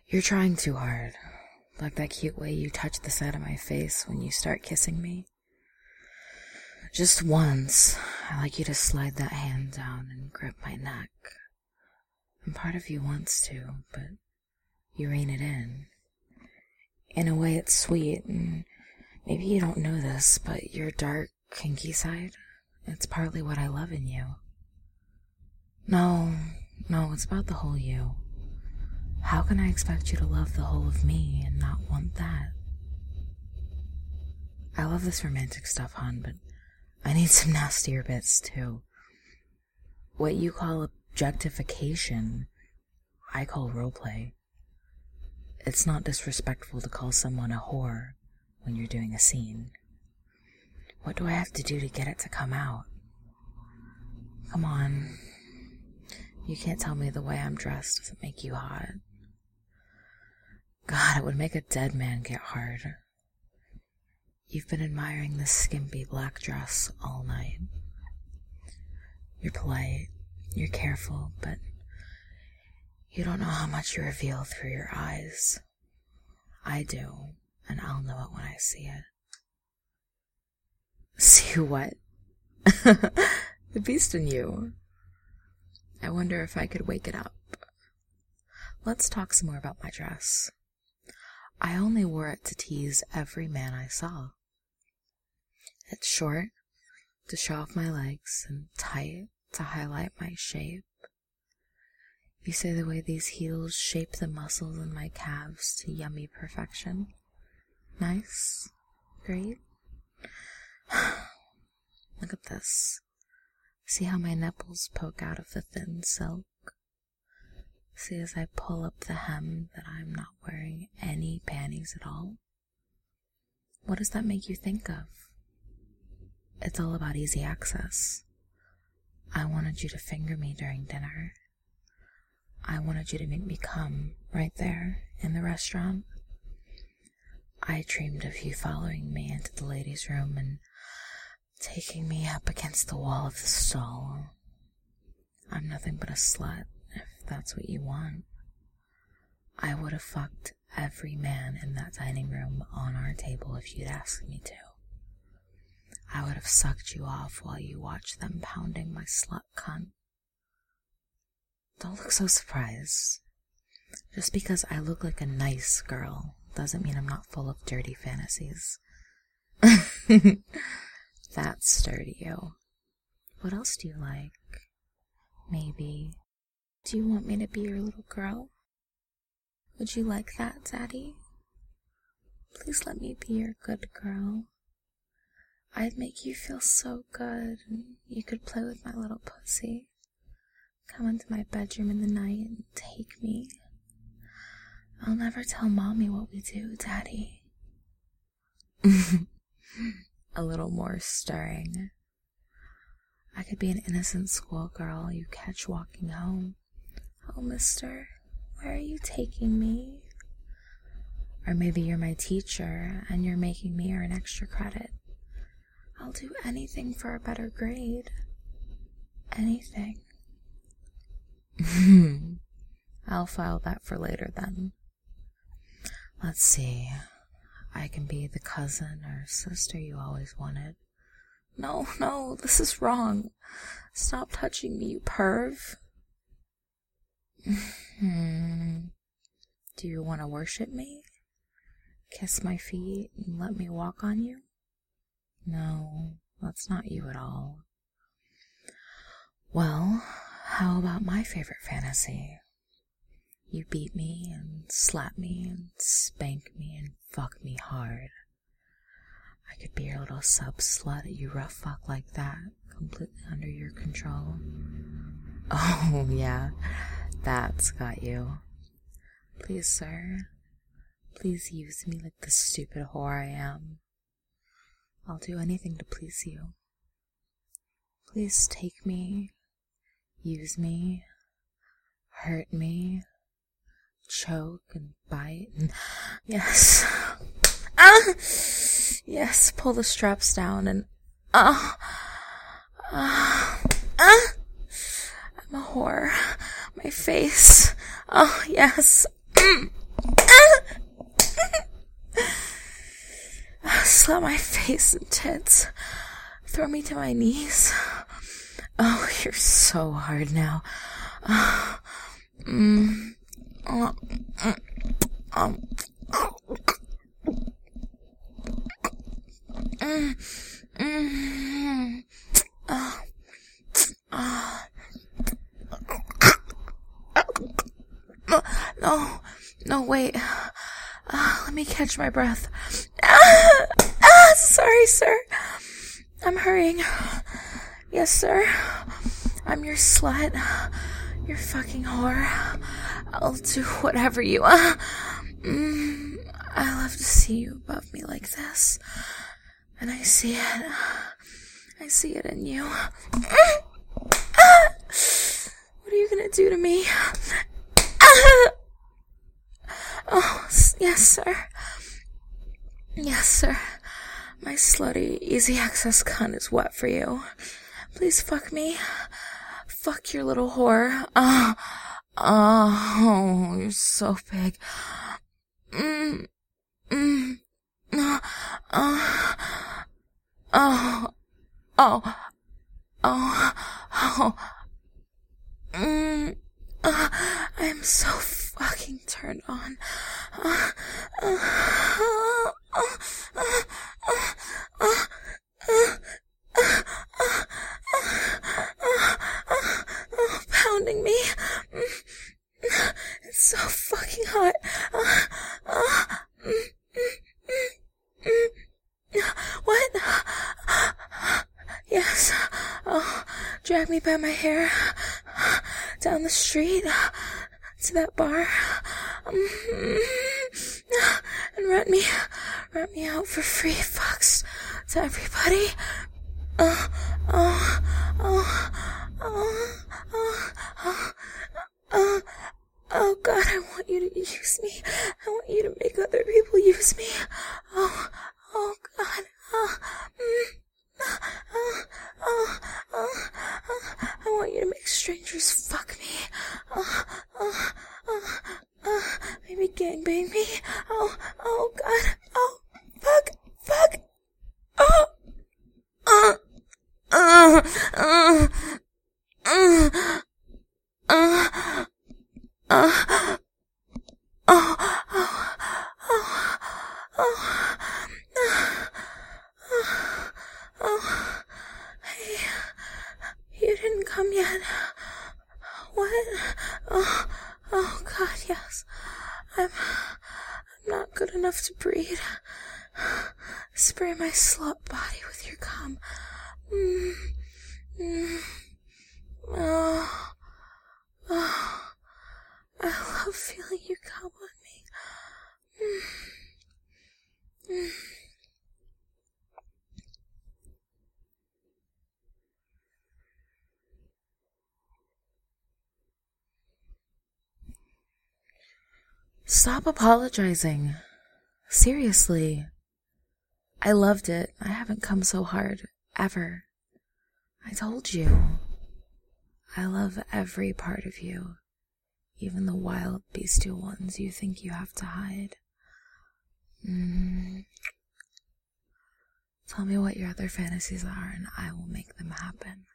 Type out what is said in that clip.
You're trying too hard. Like that cute way you touch the side of my face when you start kissing me. Just once, I like you to slide that hand down and grip my neck. And part of you wants to, but you rein it in. In a way, it's sweet, and maybe you don't know this, but your dark, kinky side, it's partly what I love in you. No, it's about the whole you. How can I expect you to love the whole of me and not want that? I love this romantic stuff, hon, but I need some nastier bits, too. What you call objectification, I call roleplay. It's not disrespectful to call someone a whore when you're doing a scene. What do I have to do to get it to come out? Come on. You can't tell me the way I'm dressed doesn't make you hot. God, it would make a dead man get hard. You've been admiring this skimpy black dress all night. You're polite, you're careful, but you don't know how much you reveal through your eyes. I do, and I'll know it when I see it. See what? The beast in you. I wonder if I could wake it up. Let's talk some more about my dress. I only wore it to tease every man I saw. It's short, to show off my legs, and tight, to highlight my shape. You say the way these heels shape the muscles in my calves to yummy perfection. Nice? Great? Look at this. See how my nipples poke out of the thin silk? See as I pull up the hem that I'm not wearing any panties at all? What does that make you think of? It's all about easy access. I wanted you to finger me during dinner. I wanted you to make me come right there in the restaurant. I dreamed of you following me into the ladies' room and taking me up against the wall of the stall. I'm nothing but a slut, if that's what you want. I would have fucked every man in that dining room on our table if you'd asked me to. I would have sucked you off while you watched them pounding my slut cunt. Don't look so surprised. Just because I look like a nice girl doesn't mean I'm not full of dirty fantasies. That's sturdy, you. What else do you like? Maybe. Do you want me to be your little girl? Would you like that, Daddy? Please let me be your good girl. I'd make you feel so good, and you could play with my little pussy. Come into my bedroom in the night and take me. I'll never tell Mommy what we do, Daddy. A little more stirring. I could be an innocent schoolgirl you catch walking home. Oh, mister, where are you taking me? Or maybe you're my teacher and you're making me earn extra credit. I'll do anything for a better grade. Anything. I'll file that for later then. Let's see. I can be the cousin or sister you always wanted. No, this is wrong. Stop touching me, you perv. Do you want to worship me? Kiss my feet and let me walk on you? No, that's not you at all. Well, how about my favorite fantasy? You beat me and slap me and spank me and fuck me hard. I could be your little sub-slut that you rough fuck like that, completely under your control. Oh, yeah, that's got you. Please, sir, please use me like the stupid whore I am. I'll do anything to please you. Please take me, use me, hurt me, choke and bite and... Yes. Yes, pull the straps down and... I'm a whore. My face. Oh, yes. Slap my face and tits. Throw me to my knees. Oh, you're so hard now. No, wait. Let me catch my breath. Sorry, sir. I'm hurrying. Yes, sir. I'm your slut. Your fucking whore. I'll do whatever you want. I love to see you above me like this. And I see it. I see it in you. What are you gonna do to me? Oh, yes, sir. Yes, sir. My slutty, easy access cunt is wet for you. Please fuck me. Fuck your little whore. Oh, you're so big. I'm so fucking turned on. Pounding me. It's so fucking hot. What? Yes. Oh, drag me by my hair down the street to that bar, and rent me out for free fucks to everybody. Oh God, I want you to use me. I want you to make other people use me. Oh God. I want you to make strangers fuck me. Maybe gangbang me. Oh God. Oh, fuck. Hey, you didn't come yet. What? Oh God, yes. I'm not good enough to breed. Spray my slut body with your cum. I love feeling you come on me. Stop apologizing. Seriously. I loved it. I haven't come so hard, ever. I told you. I love every part of you. Even the wild, bestial ones you think you have to hide. Tell me what your other fantasies are and I will make them happen.